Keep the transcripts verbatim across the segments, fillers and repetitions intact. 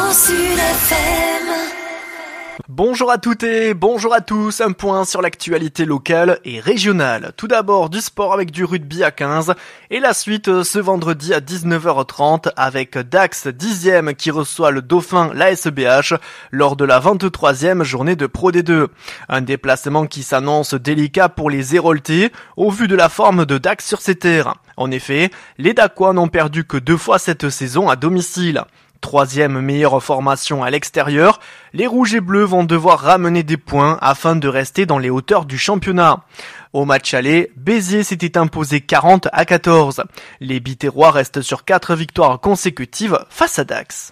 Grand Sud F M. Bonjour à toutes et bonjour à tous, un point sur l'actualité locale et régionale. Tout d'abord du sport avec du rugby à quinze et la suite ce vendredi à dix-neuf heures trente avec Dax dixième qui reçoit le Dauphin l'A S B H lors de la vingt-troisième journée de Pro D deux. Un déplacement qui s'annonce délicat pour les Héroltais au vu de la forme de Dax sur ses terres. En effet, les Dacois n'ont perdu que deux fois cette saison à domicile. Troisième meilleure formation à l'extérieur, les Rouges et Bleus vont devoir ramener des points afin de rester dans les hauteurs du championnat. Au match aller, Béziers s'était imposé quarante à quatorze. Les Biterrois restent sur quatre victoires consécutives face à Dax.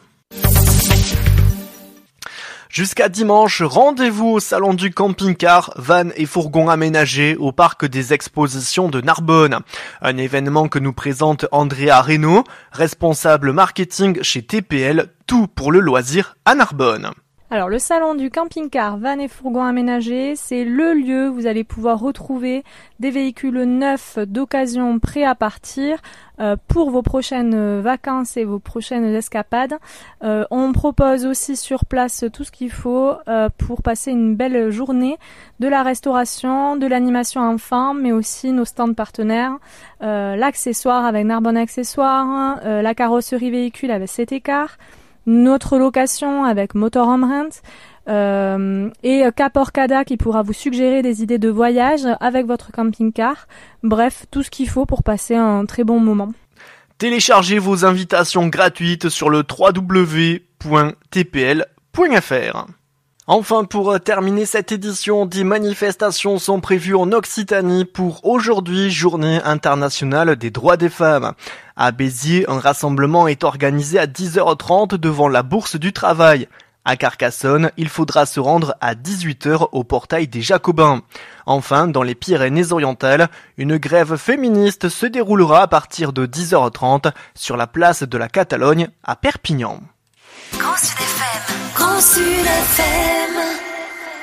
Jusqu'à dimanche, rendez-vous au salon du camping-car, vannes et fourgons aménagés au parc des expositions de Narbonne. Un événement que nous présente Andrea Reynaud, responsable marketing chez T P L, tout pour le loisir à Narbonne. Alors le salon du camping-car vannes et fourgons aménagés, c'est le lieu où vous allez pouvoir retrouver des véhicules neufs d'occasion prêts à partir euh, pour vos prochaines vacances et vos prochaines escapades. Euh, on propose aussi sur place tout ce qu'il faut euh, pour passer une belle journée, de la restauration, de l'animation enfant, mais aussi nos stands partenaires, euh, l'accessoire avec Narbonne Accessoires, euh, la carrosserie véhicule avec C T Car, notre location avec Motor Home Rent euh, et Cap Orcada qui pourra vous suggérer des idées de voyage avec votre camping-car. Bref, tout ce qu'il faut pour passer un très bon moment. Téléchargez vos invitations gratuites sur le w w w point t p l point f r. Enfin, pour terminer cette édition, des manifestations sont prévues en Occitanie pour aujourd'hui, journée internationale des droits des femmes. À Béziers, un rassemblement est organisé à dix heures trente devant la Bourse du Travail. À Carcassonne, il faudra se rendre à dix-huit heures au portail des Jacobins. Enfin, dans les Pyrénées-Orientales, une grève féministe se déroulera à partir de dix heures trente sur la place de la Catalogne à Perpignan. Grand Sud F M. Grand Sud F M.